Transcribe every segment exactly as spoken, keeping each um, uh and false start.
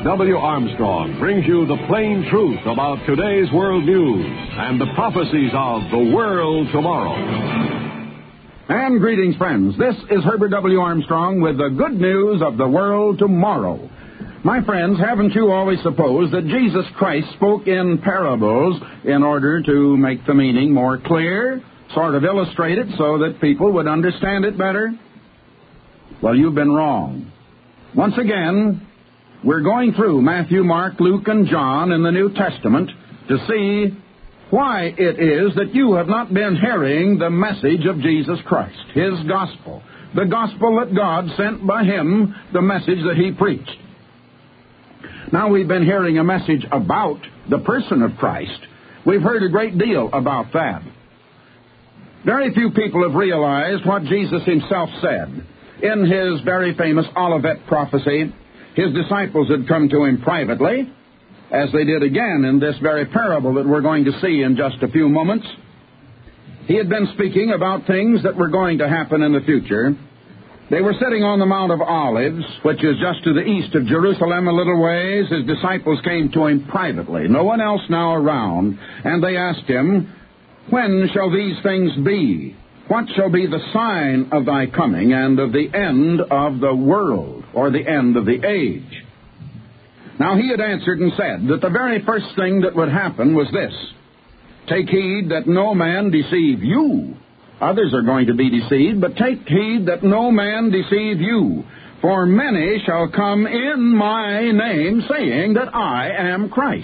W. Armstrong brings you the plain truth about today's world news and the prophecies of the world tomorrow. And greetings, friends. This is Herbert W. Armstrong with the good news of the world tomorrow. My friends, haven't you always supposed that Jesus Christ spoke in parables in order to make the meaning more clear, sort of illustrate it so that people would understand it better? Well, you've been wrong. Once again, we're going through Matthew, Mark, Luke, and John in the New Testament to see why it is that you have not been hearing the message of Jesus Christ, His gospel, the gospel that God sent by Him, the message that He preached. Now, we've been hearing a message about the person of Christ. We've heard a great deal about that. Very few people have realized what Jesus Himself said. In His very famous Olivet prophecy, His disciples had come to Him privately, as they did again in this very parable that we're going to see in just a few moments. He had been speaking about things that were going to happen in the future. They were sitting on the Mount of Olives, which is just to the east of Jerusalem a little ways. His disciples came to Him privately, no one else now around, and they asked Him, "When shall these things be? What shall be the sign of Thy coming and of the end of the world," or the end of the age? Now, He had answered and said that the very first thing that would happen was this: take heed that no man deceive you. Others are going to be deceived, but take heed that no man deceive you. For many shall come in my name, saying that I am Christ.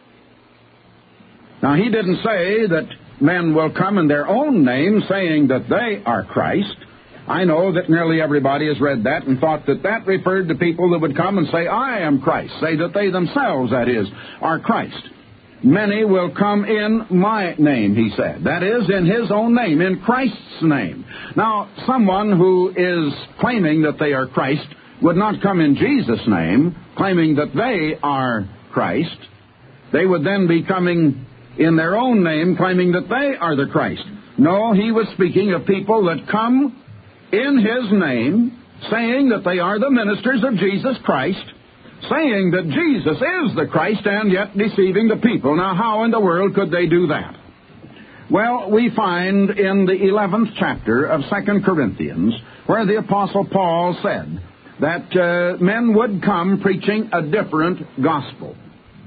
Now, He didn't say that men will come in their own name, saying that they are Christ. I know that nearly everybody has read that and thought that that referred to people that would come and say, I am Christ, say that they themselves, that is, are Christ. Many will come in my name, He said. That is, in His own name, in Christ's name. Now, someone who is claiming that they are Christ would not come in Jesus' name, claiming that they are Christ. They would then be coming in their own name, claiming that they are the Christ. No, He was speaking of people that come in His name, saying that they are the ministers of Jesus Christ, saying that Jesus is the Christ, and yet deceiving the people. Now, how in the world could they do that? Well, we find in the eleventh chapter of Second Corinthians, where the Apostle Paul said that uh, men would come preaching a different gospel.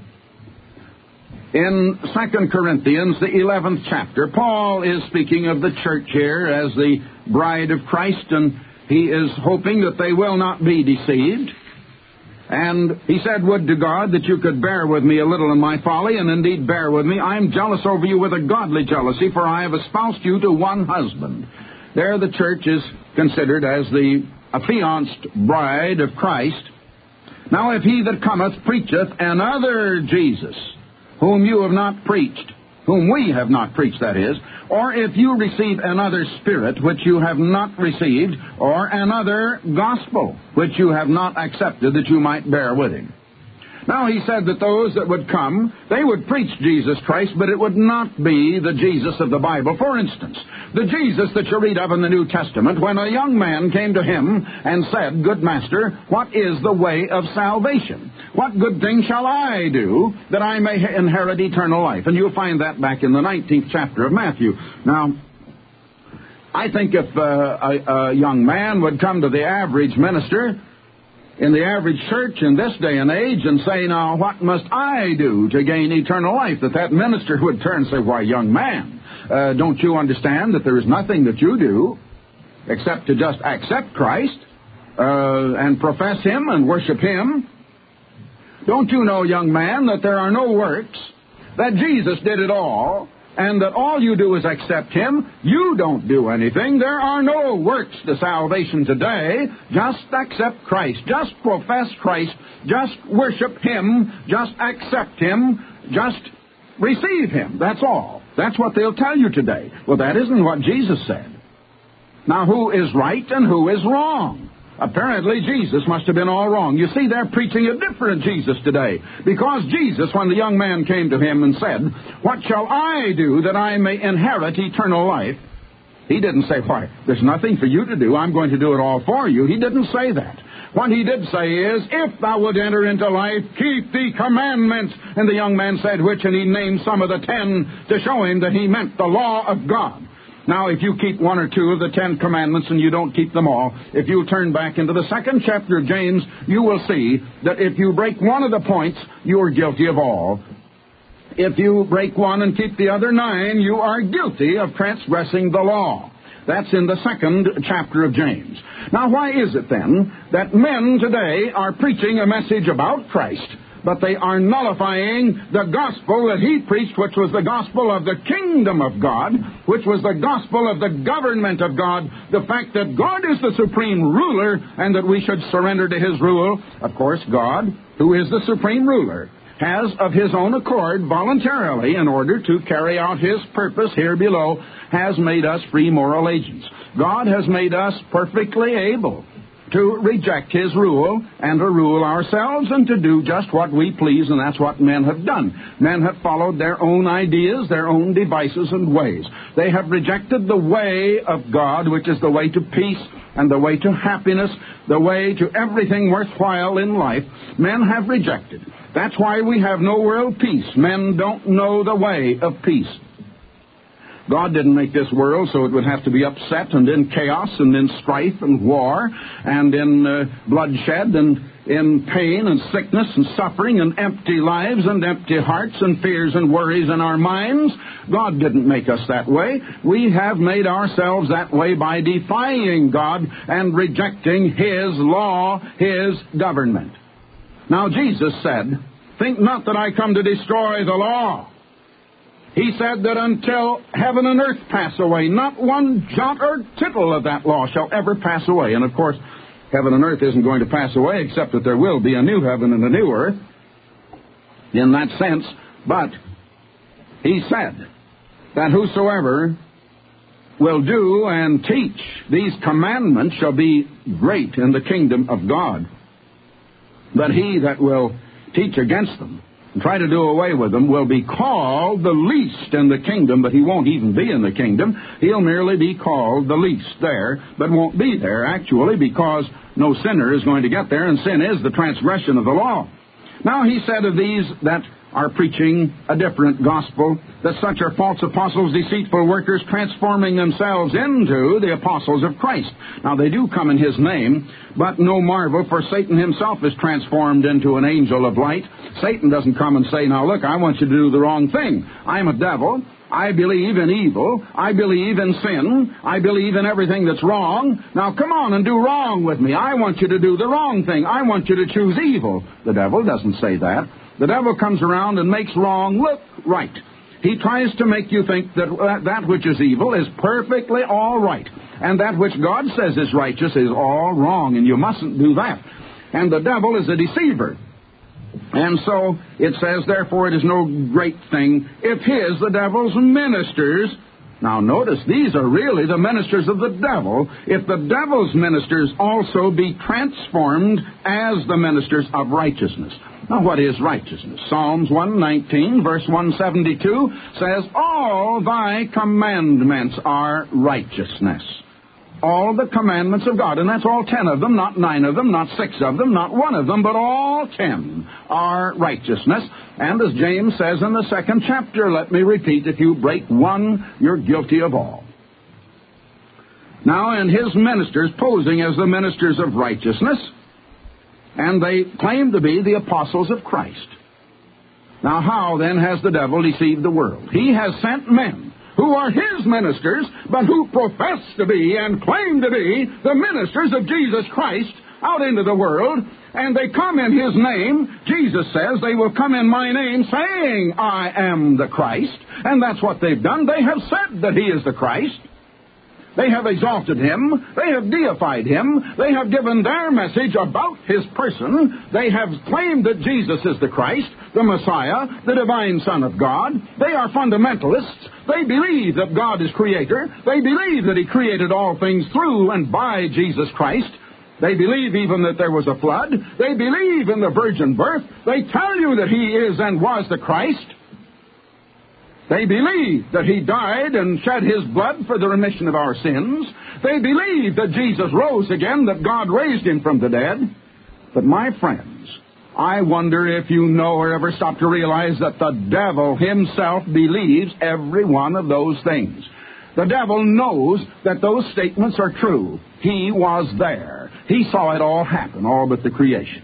In Second Corinthians, the eleventh chapter, Paul is speaking of the church here as the bride of Christ, and he is hoping that they will not be deceived. And he said, "Would to God that you could bear with me a little in my folly, and indeed bear with me. I am jealous over you with a godly jealousy, for I have espoused you to one husband." There the church is considered as the affianced bride of Christ. "Now if he that cometh preacheth another Jesus, whom you have not preached," whom we have not preached, that is, "or if you receive another spirit which you have not received, or another gospel which you have not accepted, that you might bear with him." Now, he said that those that would come, they would preach Jesus Christ, but it would not be the Jesus of the Bible. For instance, the Jesus that you read of in the New Testament, when a young man came to Him and said, "Good Master, what is the way of salvation? What good thing shall I do that I may inherit eternal life?" And you'll find that back in the nineteenth chapter of Matthew. Now, I think if uh, a, a young man would come to the average minister in the average church in this day and age and say, "Now, what must I do to gain eternal life?" that that minister would turn and say, "Why, young man, uh, don't you understand that there is nothing that you do except to just accept Christ uh, and profess Him and worship Him? Don't you know, young man, that there are no works, that Jesus did it all, and that all you do is accept Him? You don't do anything. There are no works to salvation today. Just accept Christ. Just profess Christ. Just worship Him. Just accept Him. Just receive Him. That's all. That's what they'll tell you today. Well, that isn't what Jesus said. Now, who is right and who is wrong? Apparently, Jesus must have been all wrong. You see, they're preaching a different Jesus today. Because Jesus, when the young man came to Him and said, "What shall I do that I may inherit eternal life?" He didn't say, "Why, there's nothing for you to do. I'm going to do it all for you." He didn't say that. What he did say is, if thou would enter into life, keep the commandments. And the young man said, which? And he named some of the ten to show him that he meant the law of God. Now, if you keep one or two of the Ten Commandments and you don't keep them all, if you turn back into the second chapter of James, you will see that if you break one of the points, you are guilty of all. If you break one and keep the other nine, you are guilty of transgressing the law. That's in the second chapter of James. Now, why is it then that men today are preaching a message about Christ, but they are nullifying the gospel that he preached, which was the gospel of the kingdom of God, which was the gospel of the government of God, the fact that God is the supreme ruler and that we should surrender to his rule? Of course, God, who is the supreme ruler, has of his own accord voluntarily, in order to carry out his purpose here below, has made us free moral agents. God has made us perfectly able to reject his rule and to rule ourselves and to do just what we please, and that's what men have done. Men have followed their own ideas, their own devices and ways. They have rejected the way of God, which is the way to peace and the way to happiness, the way to everything worthwhile in life. Men have rejected. That's why we have no world peace. Men don't know the way of peace. God didn't make this world so it would have to be upset and in chaos and in strife and war and in uh, bloodshed and in pain and sickness and suffering and empty lives and empty hearts and fears and worries in our minds. God didn't make us that way. We have made ourselves that way by defying God and rejecting his law, his government. Now, Jesus said, think not that I come to destroy the law. He said that until heaven and earth pass away, not one jot or tittle of that law shall ever pass away. And, of course, heaven and earth isn't going to pass away, except that there will be a new heaven and a new earth in that sense. But he said that whosoever will do and teach these commandments shall be great in the kingdom of God. But he that will teach against them and try to do away with them will be called the least in the kingdom, but he won't even be in the kingdom. He'll merely be called the least there, but won't be there actually, because no sinner is going to get there, and sin is the transgression of the law. Now he said of these that are preaching a different gospel, that such are false apostles, deceitful workers, transforming themselves into the apostles of Christ. Now, they do come in his name, but no marvel, for Satan himself is transformed into an angel of light. Satan doesn't come and say, now look, I want you to do the wrong thing. I'm a devil. I believe in evil. I believe in sin. I believe in everything that's wrong. Now come on and do wrong with me. I want you to do the wrong thing. I want you to choose evil. The devil doesn't say that. The devil comes around and makes wrong look right. He tries to make you think that that which is evil is perfectly all right, and that which God says is righteous is all wrong, and you mustn't do that. And the devil is a deceiver. And so it says, therefore it is no great thing if his, the devil's, ministers. Now notice, these are really the ministers of the devil. If the devil's ministers also be transformed as the ministers of righteousness. Now, what is righteousness? Psalms one nineteen, verse one seventy-two says, all thy commandments are righteousness. All the commandments of God, and that's all ten of them, not nine of them, not six of them, not one of them, but all ten are righteousness. And as James says in the second chapter, let me repeat, if you break one, you're guilty of all. Now, and his ministers posing as the ministers of righteousness, and they claim to be the apostles of Christ. Now, how then has the devil deceived the world? He has sent men who are his ministers, but who profess to be and claim to be the ministers of Jesus Christ out into the world, and they come in his name. Jesus says they will come in my name saying, I am the Christ. And that's what they've done. They have said that he is the Christ. They have exalted him. They have deified him. They have given their message about his person. They have claimed that Jesus is the Christ, the Messiah, the divine Son of God. They are fundamentalists. They believe that God is creator. They believe that he created all things through and by Jesus Christ. They believe even that there was a flood. They believe in the virgin birth. They tell you that he is and was the Christ. They believe that he died and shed his blood for the remission of our sins. They believe that Jesus rose again, that God raised him from the dead. But my friends, I wonder if you know or ever stop to realize that the devil himself believes every one of those things. The devil knows that those statements are true. He was there. He saw it all happen, all but the creation.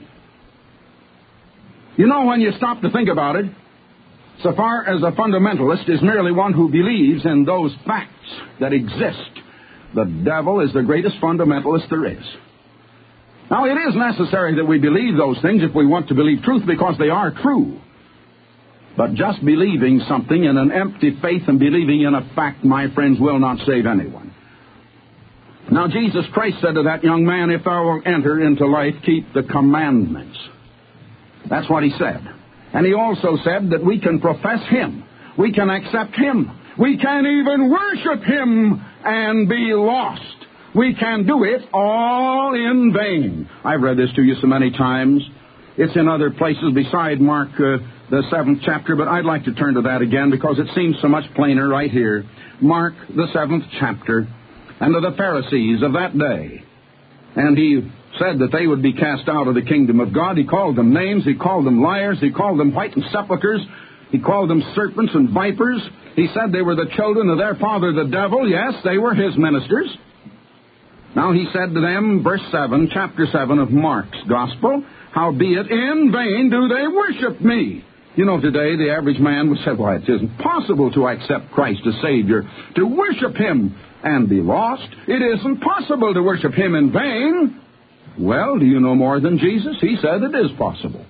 You know, when you stop to think about it, so far as a fundamentalist is merely one who believes in those facts that exist, the devil is the greatest fundamentalist there is. Now, it is necessary that we believe those things if we want to believe truth, because they are true. But just believing something in an empty faith and believing in a fact, my friends, will not save anyone. Now, Jesus Christ said to that young man, if thou wilt enter into life, keep the commandments. That's what he said. And he also said that we can profess him. We can accept him. We can even worship him and be lost. We can do it all in vain. I've read this to you so many times. It's in other places beside Mark, uh, the seventh chapter, but I'd like to turn to that again because it seems so much plainer right here. Mark, the seventh chapter, and to the Pharisees of that day. And he said that they would be cast out of the kingdom of God. He called them names. He called them liars. He called them whitened sepulchres. He called them serpents and vipers. He said they were the children of their father, the devil. Yes, they were his ministers. Now he said to them, verse seven, chapter seven of Mark's Gospel, howbeit in vain do they worship me. You know, today the average man would say, why, it isn't possible to accept Christ as Savior, to worship him and be lost. It isn't possible to worship him in vain. Well, do you know more than Jesus? He said it is possible.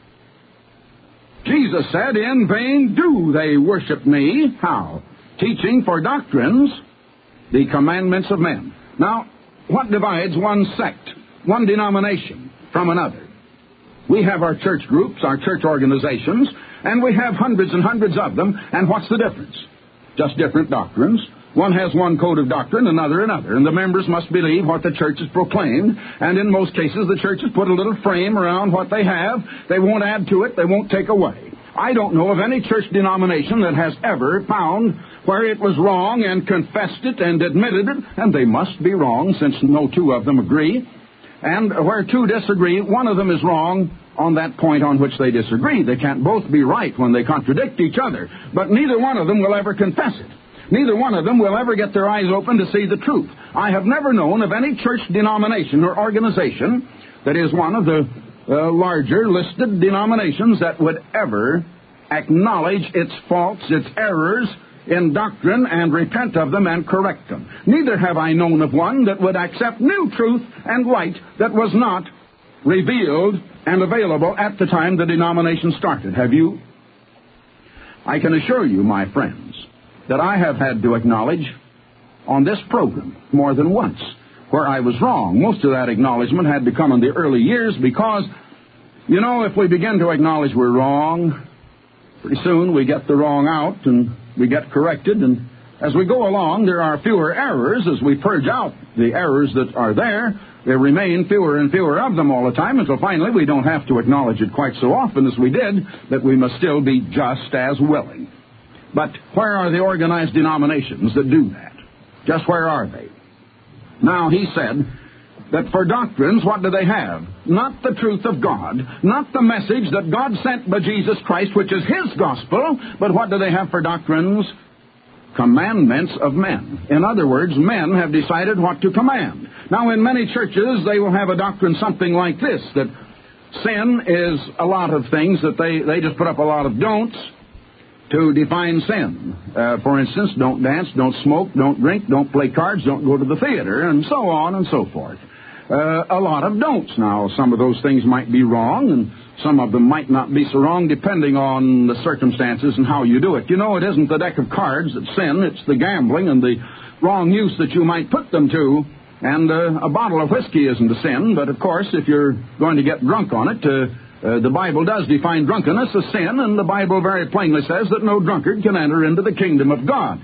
Jesus said, in vain do they worship me. How? Teaching for doctrines the commandments of men. Now, what divides one sect, one denomination from another? We have our church groups, our church organizations, and we have hundreds and hundreds of them. And what's the difference? Just different doctrines. One has one code of doctrine, another another, and the members must believe what the church has proclaimed, and in most cases the church has put a little frame around what they have. They won't add to it, they won't take away. I don't know of any church denomination that has ever found where it was wrong and confessed it and admitted it, and they must be wrong since no two of them agree, and where two disagree, one of them is wrong on that point on which they disagree. They can't both be right when they contradict each other, but neither one of them will ever confess it. Neither one of them will ever get their eyes open to see the truth. I have never known of any church denomination or organization that is one of the uh, larger listed denominations that would ever acknowledge its faults, its errors in doctrine, and repent of them and correct them. Neither have I known of one that would accept new truth and light that was not revealed and available at the time the denomination started. Have you? I can assure you, my friends, that I have had to acknowledge on this program more than once where I was wrong. Most of that acknowledgement had to come in the early years because, you know, if we begin to acknowledge we're wrong, pretty soon we get the wrong out and we get corrected, and as we go along there are fewer errors. As we purge out the errors that are there, there remain fewer and fewer of them all the time until finally we don't have to acknowledge it quite so often as we did, that we must still be just as willing. But where are the organized denominations that do that? Just where are they? Now, he said that for doctrines, what do they have? Not the truth of God, not the message that God sent by Jesus Christ, which is his gospel, but what do they have for doctrines? Commandments of men. In other words, men have decided what to command. Now, in many churches, they will have a doctrine something like this, that sin is a lot of things, that they, they just put up a lot of don'ts to define sin. Uh, for instance, don't dance, don't smoke, don't drink, don't play cards, don't go to the theater, and so on and so forth. Uh, a lot of don'ts. Now, some of those things might be wrong, and some of them might not be so wrong, depending on the circumstances and how you do it. You know, it isn't the deck of cards that's sin, it's the gambling and the wrong use that you might put them to. And uh, a bottle of whiskey isn't a sin, but of course, if you're going to get drunk on it, uh, Uh, the Bible does define drunkenness as sin, and the Bible very plainly says that no drunkard can enter into the kingdom of God.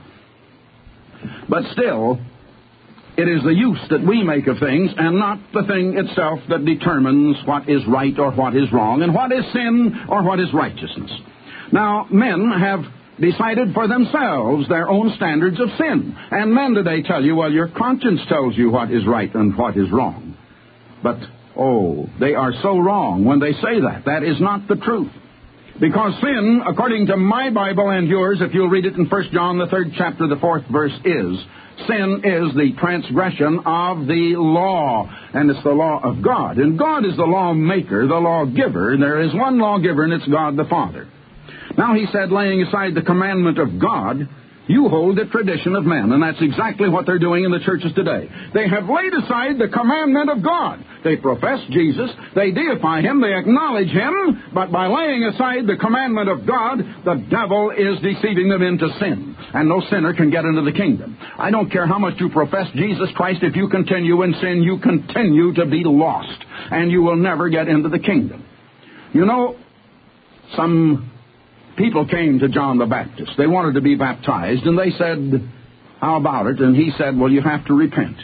But still, it is the use that we make of things and not the thing itself that determines what is right or what is wrong and what is sin or what is righteousness. Now, men have decided for themselves their own standards of sin. And men today tell you, well, your conscience tells you what is right and what is wrong. But, oh, they are so wrong when they say that. That is not the truth. Because sin, according to my Bible and yours, if you'll read it in First John, the third chapter, the fourth verse is, sin is the transgression of the law, and it's the law of God. And God is the lawmaker, the lawgiver. There is one lawgiver, and it's God the Father. Now he said, laying aside the commandment of God, you hold the tradition of men. And that's exactly what they're doing in the churches today. They have laid aside the commandment of God. They profess Jesus, they deify Him, they acknowledge Him, but by laying aside the commandment of God, the devil is deceiving them into sin. And no sinner can get into the kingdom. I don't care how much you profess Jesus Christ, if you continue in sin, you continue to be lost, and you will never get into the kingdom. You know, some people came to John the Baptist. They wanted to be baptized, and they said, how about it? And he said, well, you have to repent.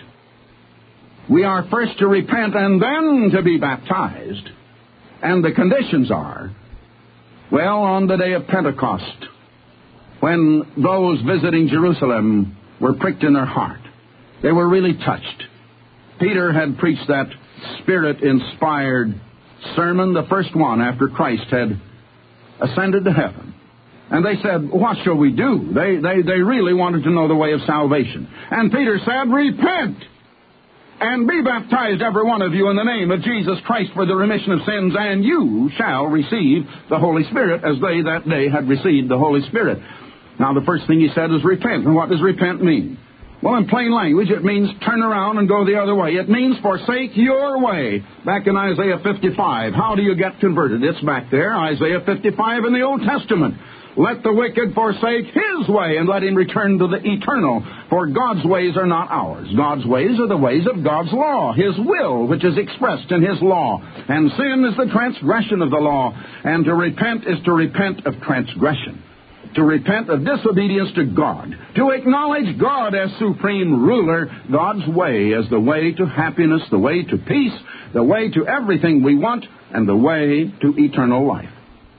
We are first to repent and then to be baptized. And the conditions are, well, on the day of Pentecost, when those visiting Jerusalem were pricked in their heart, they were really touched. Peter had preached that Spirit-inspired sermon, the first one after Christ had ascended to heaven. And they said, what shall we do? They, they, they really wanted to know the way of salvation. And Peter said, repent and be baptized, every one of you, in the name of Jesus Christ for the remission of sins, and you shall receive the Holy Spirit, as they that day had received the Holy Spirit. Now, the first thing he said is repent. And what does repent mean? Well, in plain language, it means turn around and go the other way. It means forsake your way. Back in Isaiah fifty-five, how do you get converted? It's back there, Isaiah fifty-five in the Old Testament. Let the wicked forsake his way, and let him return to the eternal. For God's ways are not ours. God's ways are the ways of God's law, His will, which is expressed in His law. And sin is the transgression of the law. And to repent is to repent of transgression. To repent of disobedience to God. To acknowledge God as supreme ruler, God's way as the way to happiness, the way to peace, the way to everything we want, and the way to eternal life.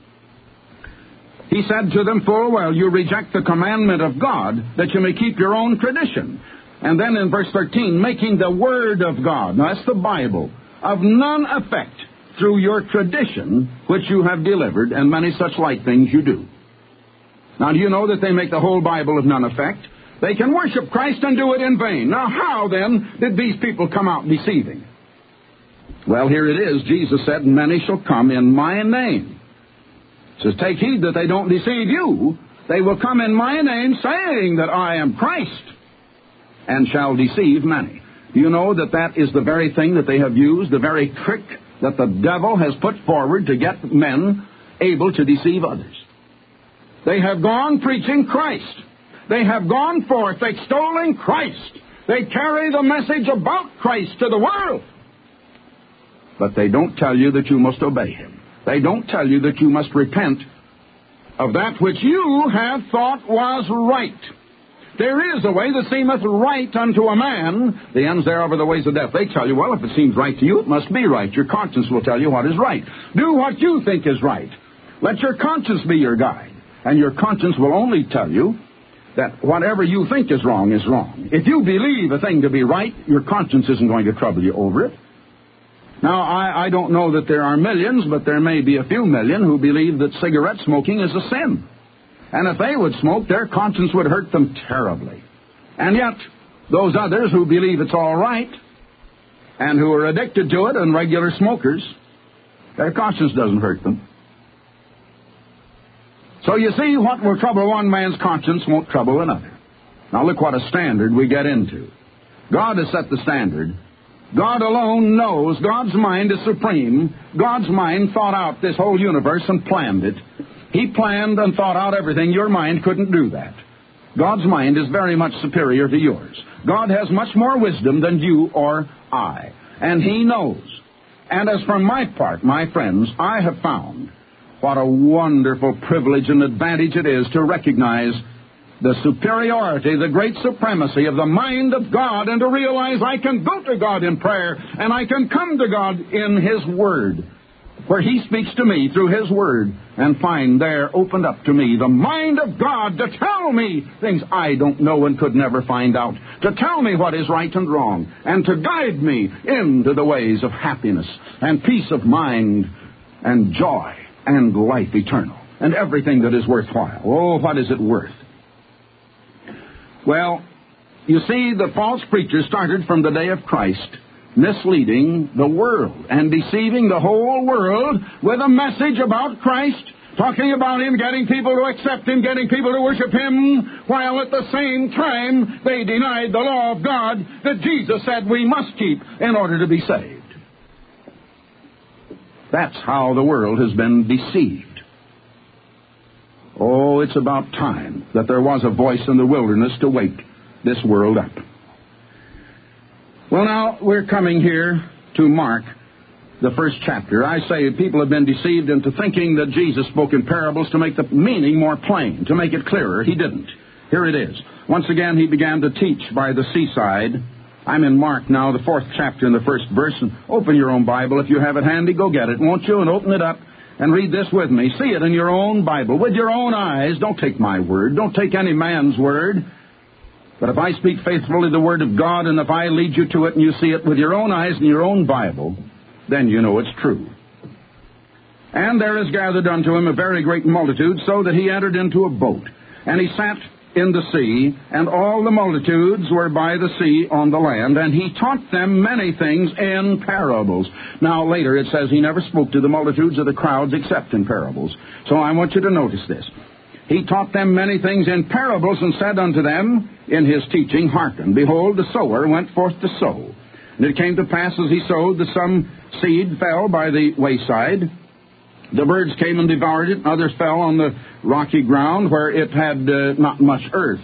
He said to them full well, you reject the commandment of God, that you may keep your own tradition. And then in verse thirteen, making the Word of God, now that's the Bible, of none effect through your tradition, which you have delivered, and many such like things you do. Now, do you know that they make the whole Bible of none effect? They can worship Christ and do it in vain. Now, how, then, did these people come out deceiving? Well, here it is. Jesus said, many shall come in my name. He says, take heed that they don't deceive you. They will come in my name, saying that I am Christ, and shall deceive many. Do you know that that is the very thing that they have used, the very trick that the devil has put forward to get men able to deceive others? They have gone preaching Christ. They have gone forth extolling Christ. They carry the message about Christ to the world. But they don't tell you that you must obey Him. They don't tell you that you must repent of that which you have thought was right. There is a way that seemeth right unto a man. The ends thereof are the ways of death. They tell you, well, if it seems right to you, it must be right. Your conscience will tell you what is right. Do what you think is right. Let your conscience be your guide. And your conscience will only tell you that whatever you think is wrong is wrong. If you believe a thing to be right, your conscience isn't going to trouble you over it. Now, I, I don't know that there are millions, but there may be a few million who believe that cigarette smoking is a sin. And if they would smoke, their conscience would hurt them terribly. And yet, those others who believe it's all right, and who are addicted to it and regular smokers, their conscience doesn't hurt them. So you see, what will trouble one man's conscience won't trouble another. Now look what a standard we get into. God has set the standard. God alone knows. God's mind is supreme. God's mind thought out this whole universe and planned it. He planned and thought out everything. Your mind couldn't do that. God's mind is very much superior to yours. God has much more wisdom than you or I. And He knows. And as for my part, my friends, I have found what a wonderful privilege and advantage it is to recognize the superiority, the great supremacy of the mind of God, and to realize I can go to God in prayer, and I can come to God in His Word. where He speaks to me through His Word, and find there opened up to me the mind of God to tell me things I don't know and could never find out, to tell me what is right and wrong, and to guide me into the ways of happiness and peace of mind and joy and life eternal and everything that is worthwhile. Oh, what is it worth? Well, you see, the false preachers started from the day of Christ, misleading the world and deceiving the whole world with a message about Christ, talking about Him, getting people to accept Him, getting people to worship Him, while at the same time they denied the law of God that Jesus said we must keep in order to be saved. That's how the world has been deceived. Oh, it's about time that there was a voice in the wilderness to wake this world up. Well, now, we're coming here to Mark, the first chapter. I say people have been deceived into thinking that Jesus spoke in parables to make the meaning more plain, to make it clearer. He didn't. Here it is. Once again, He began to teach by the seaside. I'm in Mark now, the fourth chapter and the first verse. And open your own Bible. If you have it handy, go get it, won't you? And open it up and read this with me. See it in your own Bible, with your own eyes. Don't take my word. Don't take any man's word. But if I speak faithfully the Word of God, and if I lead you to it and you see it with your own eyes in your own Bible, then you know it's true. And there is gathered unto Him a very great multitude, so that He entered into a boat. And He sat in the sea, and all the multitudes were by the sea on the land, and He taught them many things in parables. Now, later it says He never spoke to the multitudes or the crowds except in parables. So I want you to notice this. He taught them many things in parables, and said unto them in His teaching, Hearken, behold, the sower went forth to sow. And it came to pass, as he sowed, that some seed fell by the wayside. The birds came and devoured it, and others fell on the rocky ground, where it had uh, not much earth.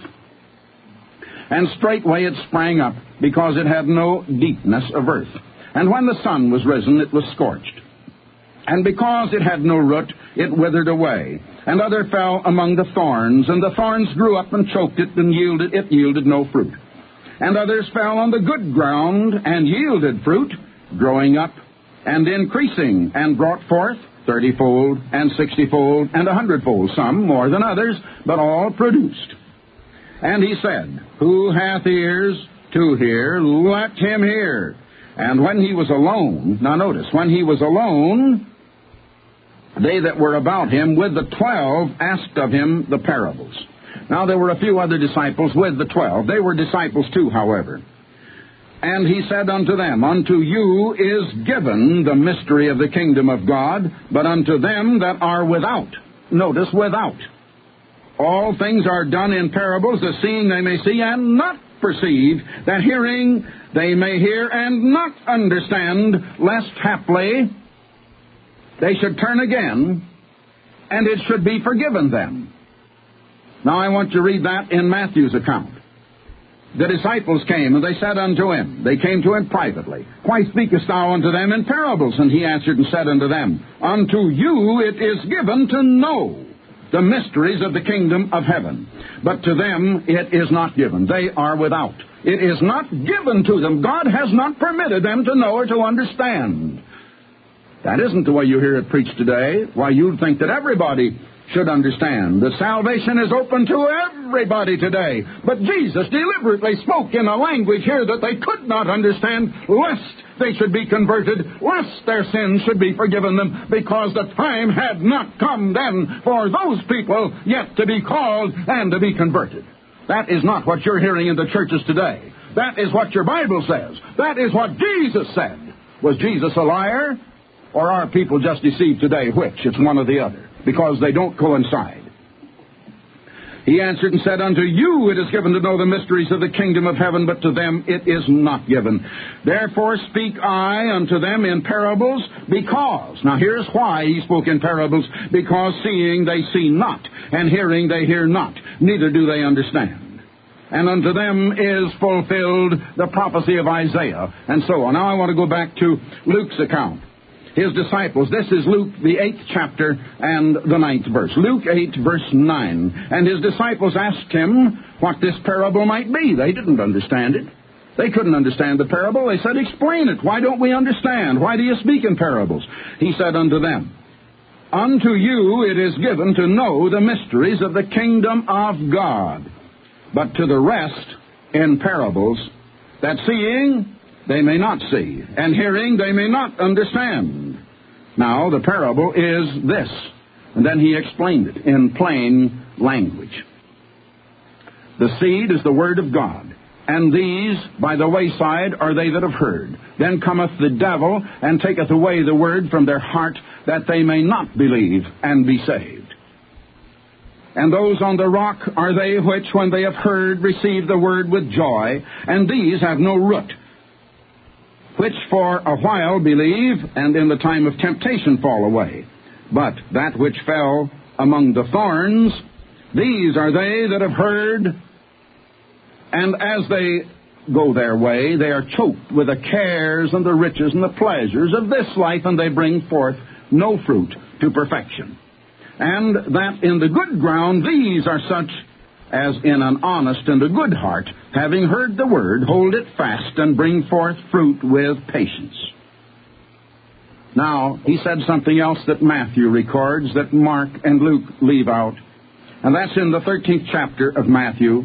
And straightway it sprang up, because it had no deepness of earth. And when the sun was risen, it was scorched. And because it had no root, it withered away. And other fell among the thorns, and the thorns grew up and choked it, and yielded it yielded no fruit. And others fell on the good ground, and yielded fruit, growing up, and increasing, and brought forth thirtyfold, and sixtyfold, and a hundredfold, some more than others, but all produced. And He said, Who hath ears to hear, let him hear. And when He was alone, now notice, when He was alone, they that were about Him with the twelve asked of Him the parables. Now there were a few other disciples with the twelve. They were disciples too, however. And He said unto them, Unto you is given the mystery of the kingdom of God, but unto them that are without. Notice, without. All things are done in parables, that seeing they may see and not perceive, that hearing they may hear and not understand, lest haply they should turn again, and it should be forgiven them. Now I want to read that in Matthew's account. The disciples came, and they said unto Him, they came to Him privately, Why speakest thou unto them in parables? And He answered and said unto them, Unto you it is given to know the mysteries of the kingdom of heaven, but to them it is not given. They are without. It is not given to them. God has not permitted them to know or to understand. That isn't the way you hear it preached today. Why, you'd think that everybody should understand that salvation is open to everybody today. But Jesus deliberately spoke in a language here that they could not understand, lest they should be converted, lest their sins should be forgiven them, because the time had not come then for those people yet to be called and to be converted. That is not what you're hearing in the churches today. That is what your Bible says. That is what Jesus said. Was Jesus a liar? Or are people just deceived today? Which? It's one or the other, because they don't coincide. He answered and said, Unto you it is given to know the mysteries of the kingdom of heaven, but to them it is not given. Therefore speak I unto them in parables, because, now here's why He spoke in parables, because seeing they see not, and hearing they hear not, neither do they understand. And unto them is fulfilled the prophecy of Isaiah, and so on. Now I want to go back to Luke's account. His disciples, this is Luke, the eighth chapter and the ninth verse. Luke eight, verse nine. And His disciples asked Him what this parable might be. They didn't understand it. They couldn't understand the parable. They said, explain it. Why don't we understand? Why do you speak in parables? He said unto them, unto you it is given to know the mysteries of the kingdom of God, but to the rest in parables, that seeing they may not see, and hearing they may not understand. Now the parable is this. And then he explained it in plain language. The seed is the word of God, and these by the wayside are they that have heard. Then cometh the devil, and taketh away the word from their heart, that they may not believe and be saved. And those on the rock are they which, when they have heard, receive the word with joy, and these have no root, which for a while believe, and in the time of temptation fall away. But that which fell among the thorns, these are they that have heard, and as they go their way, they are choked with the cares and the riches and the pleasures of this life, and they bring forth no fruit to perfection. And that in the good ground, these are such as in an honest and a good heart, having heard the word, hold it fast, and bring forth fruit with patience. Now, he said something else that Matthew records that Mark and Luke leave out, and that's in the thirteenth chapter of Matthew.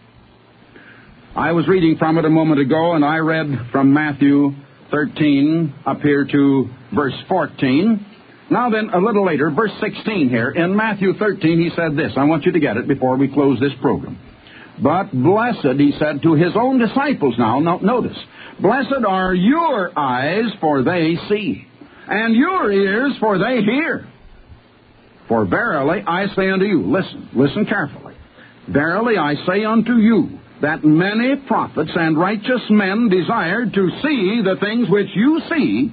I was reading from it a moment ago, and I read from Matthew thirteen up here to verse fourteen. Now then, a little later, verse sixteen here, in Matthew thirteen, he said this. I want you to get it before we close this program. But blessed, he said to his own disciples now, no, notice, blessed are your eyes, for they see, and your ears, for they hear. For verily I say unto you, listen, listen carefully. Verily I say unto you, that many prophets and righteous men desired to see the things which you see,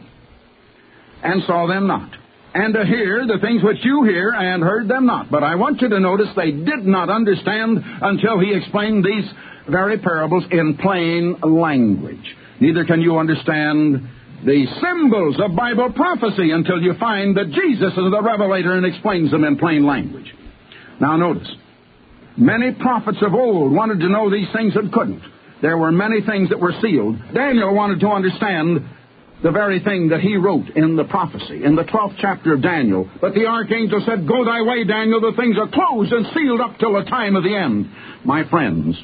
and saw them not, and to hear the things which you hear, and heard them not. But I want you to notice they did not understand until he explained these very parables in plain language. Neither can you understand the symbols of Bible prophecy until you find that Jesus is the revelator and explains them in plain language. Now notice, many prophets of old wanted to know these things and couldn't. There were many things that were sealed. Daniel wanted to understand the very thing that he wrote in the prophecy, in the twelfth chapter of Daniel. But the archangel said, go thy way, Daniel, the things are closed and sealed up till the time of the end. My friends,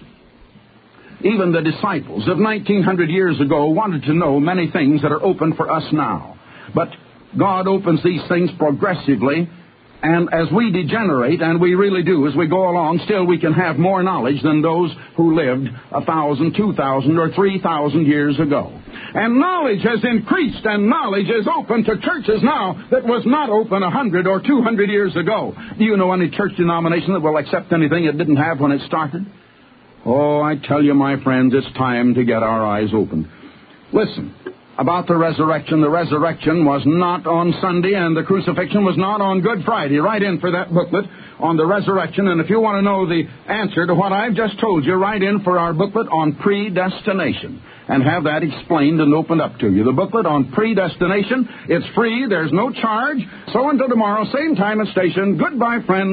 even the disciples of nineteen hundred years ago wanted to know many things that are open for us now. But God opens these things progressively, and as we degenerate, and we really do as we go along, still we can have more knowledge than those who lived a thousand, two thousand, or three thousand years ago. And knowledge has increased, and knowledge is open to churches now that was not open a hundred or two hundred years ago. Do you know any church denomination that will accept anything it didn't have when it started? Oh, I tell you, my friends, it's time to get our eyes open. Listen, about the resurrection. The resurrection was not on Sunday, and the crucifixion was not on Good Friday. Write in for that booklet on the resurrection, and if you want to know the answer to what I've just told you, write in for our booklet on predestination and have that explained and opened up to you. The booklet on predestination, it's free, there's no charge. So until tomorrow, same time and station, goodbye, friends.